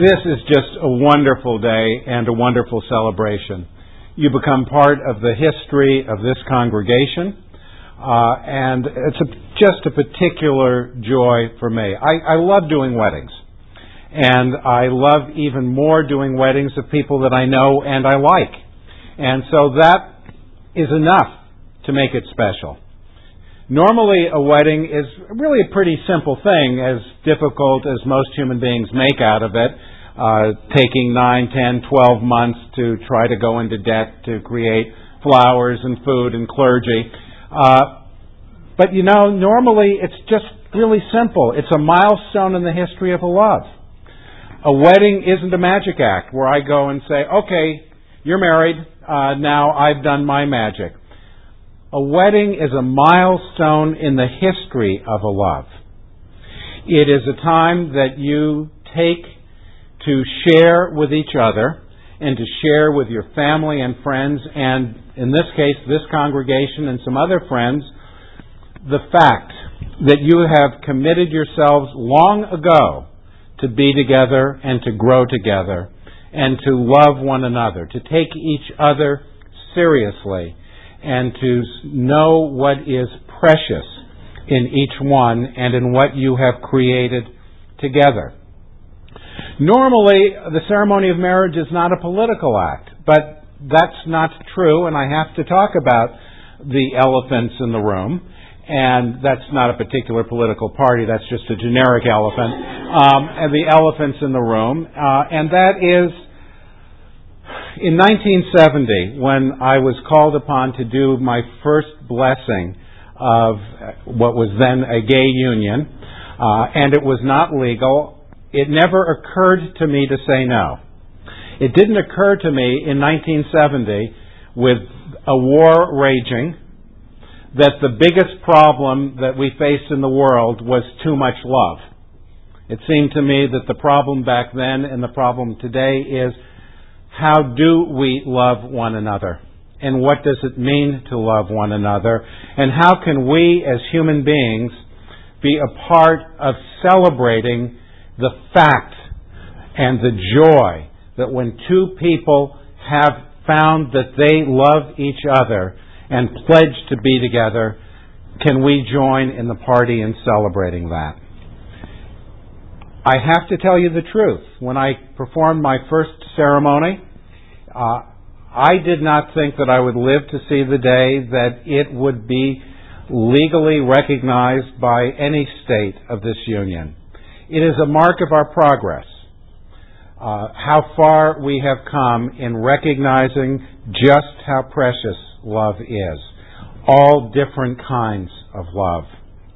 This is just a wonderful day and a wonderful celebration. You become part of the history of this congregation, and it's just a particular joy for me. I love doing weddings, and I love even more doing weddings of people that I know and I like. And so that is enough to make it special. Normally, a wedding is really a pretty simple thing, as difficult as most human beings make out of it, taking 9, 10, 12 months to try to go into debt to create flowers and food and clergy. But normally it's just really simple. It's a milestone in the history of a love. A wedding isn't a magic act where I go and say, okay, you're married, now I've done my magic. A wedding is a milestone in the history of a love. It is a time that you take to share with each other and to share with your family and friends, and in this case, this congregation and some other friends, the fact that you have committed yourselves long ago to be together and to grow together and to love one another, to take each other seriously, and to know what is precious in each one and in what you have created together. Normally, the ceremony of marriage is not a political act, but that's not true, and I have to talk about the elephants in the room, and that's not a particular political party, that's just a generic elephant, and the elephants in the room, and that is in 1970, when I was called upon to do my first blessing of what was then a gay union, and it was not legal, it never occurred to me to say no. It didn't occur to me in 1970, with a war raging, that the biggest problem that we faced in the world was too much love. It seemed to me that the problem back then and the problem today is, how do we love one another? And what does it mean to love one another? And how can we as human beings be a part of celebrating the fact and the joy that when two people have found that they love each other and pledge to be together, can we join in the party in celebrating that? I have to tell you the truth. When I performed my first ceremony, I did not think that I would live to see the day that it would be legally recognized by any state of this union. It is a mark of our progress, how far we have come in recognizing just how precious love is. All different kinds of love.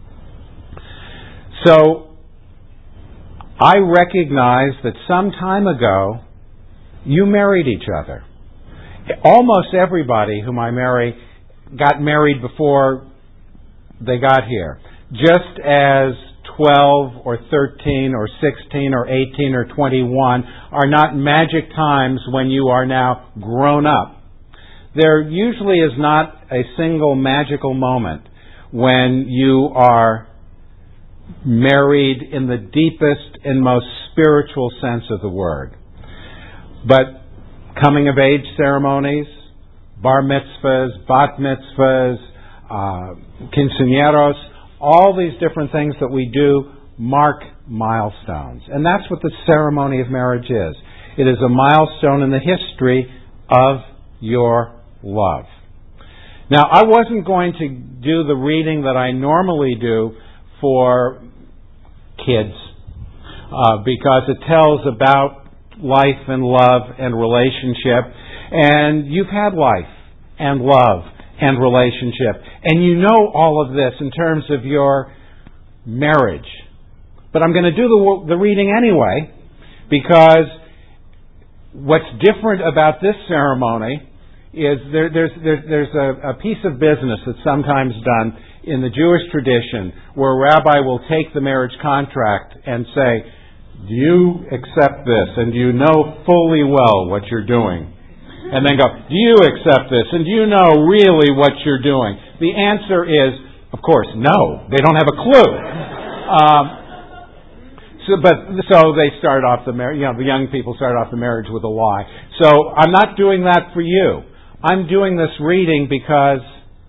So, I recognize that some time ago, you married each other. Almost everybody whom I marry got married before they got here. Just as 12 or 13 or 16 or 18 or 21 are not magic times when you are now grown up. There usually is not a single magical moment when you are married in the deepest and most spiritual sense of the word. But coming of age ceremonies, bar mitzvahs, bat mitzvahs, quinceañeros, all these different things that we do mark milestones. And that's what the ceremony of marriage is. It is a milestone in the history of your love. Now, I wasn't going to do the reading that I normally do for kids because it tells about life and love and relationship, and you've had life and love and relationship, and you know all of this in terms of your marriage. But I'm going to do the reading anyway, because what's different about this ceremony is there's a piece of business that's sometimes done in the Jewish tradition where a rabbi will take the marriage contract and say, do you accept this? And do you know fully well what you're doing? And then go, do you accept this? And do you know really what you're doing? The answer is, of course, no. They don't have a clue. So they start off the marriage. The young people start off the marriage with a lie. So I'm not doing that for you. I'm doing this reading because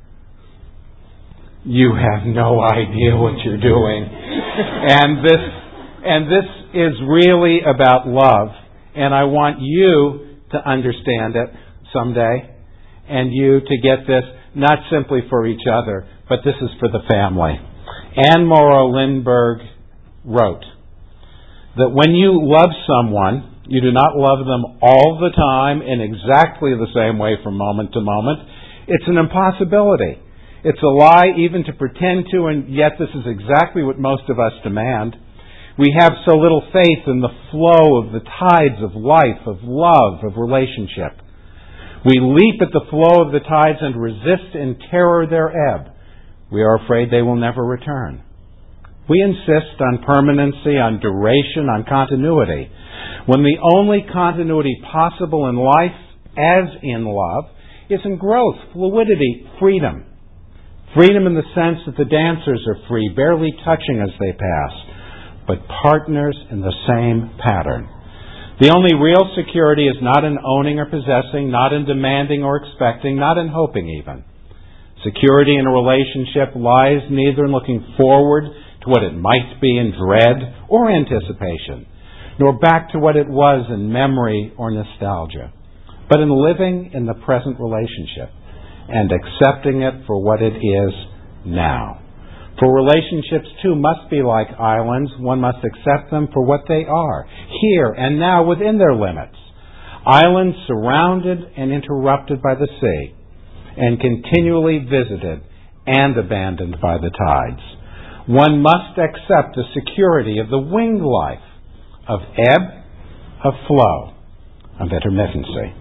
you have no idea what you're doing, and this is really about love. And I want you to understand it someday, and you to get this not simply for each other, but this is for the family. Anne Morrow Lindbergh wrote that when you love someone, you do not love them all the time in exactly the same way from moment to moment. It's an impossibility. It's a lie even to pretend to, and yet this is exactly what most of us demand. We have so little faith in the flow of the tides of life, of love, of relationship. We leap at the flow of the tides and resist in terror their ebb. We are afraid they will never return. We insist on permanency, on duration, on continuity, when the only continuity possible in life, as in love, is in growth, fluidity, freedom. Freedom in the sense that the dancers are free, barely touching as they pass, but partners in the same pattern. The only real security is not in owning or possessing, not in demanding or expecting, not in hoping even. Security in a relationship lies neither in looking forward to what it might be in dread or anticipation, nor back to what it was in memory or nostalgia, but in living in the present relationship and accepting it for what it is now. For relationships, too, must be like islands. One must accept them for what they are, here and now within their limits. Islands surrounded and interrupted by the sea, and continually visited and abandoned by the tides. One must accept the security of the winged life, of ebb, of flow, of intermittency.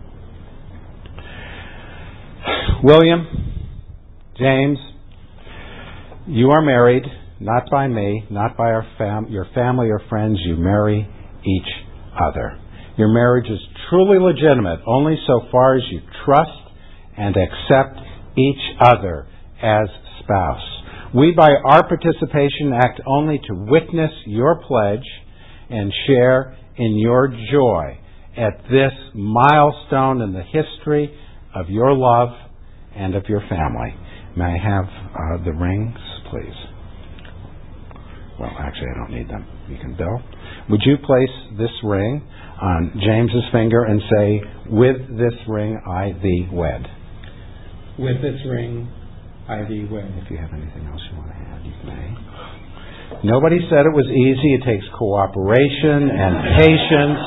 William, James, you are married, not by me, not by your family or friends. You marry each other. Your marriage is truly legitimate only so far as you trust and accept each other as spouse. We, by our participation, act only to witness your pledge and share in your joy at this milestone in the history of your love and of your family. May I have the rings, please? Well, actually, I don't need them. You can bill. Would you place this ring on James's finger and say, "With this ring I thee wed"? With this ring I thee wed. If you have anything else you want to add, you may. Nobody said it was easy. It takes cooperation and patience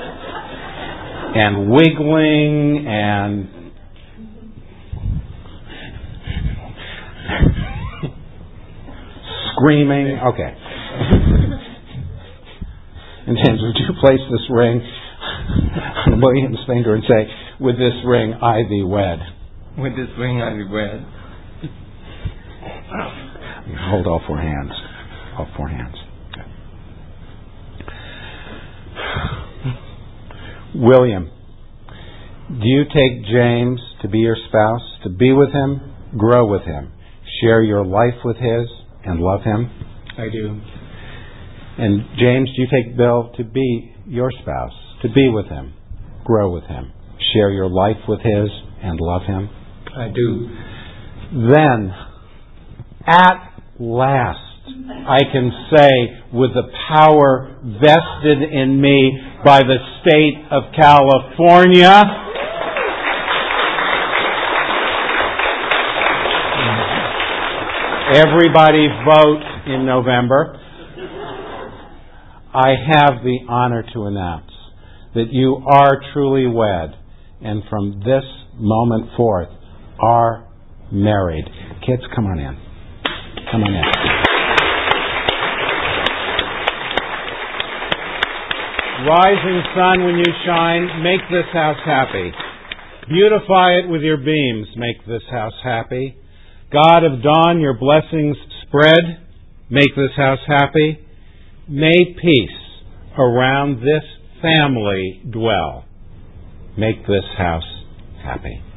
and wiggling and screaming. Okay. And James, would you place this ring on William's finger and say, "With this ring I thee wed"? With this ring I thee wed. Hold all four hands. All four hands. Okay. William, do you take James to be your spouse, to be with him, grow with him, share your life with his, and love him? I do. And James, do you take Bill to be your spouse, to be with him, grow with him, share your life with his, and love him? I do. Then, at last, I can say with the power vested in me by the state of California, everybody vote in November, I have the honor to announce that you are truly wed, and from this moment forth are married. Kids, come on in. Come on in. Rising sun, when you shine, make this house happy. Beautify it with your beams, make this house happy. God of dawn, your blessings spread, make this house happy. May peace around this family dwell. Make this house happy.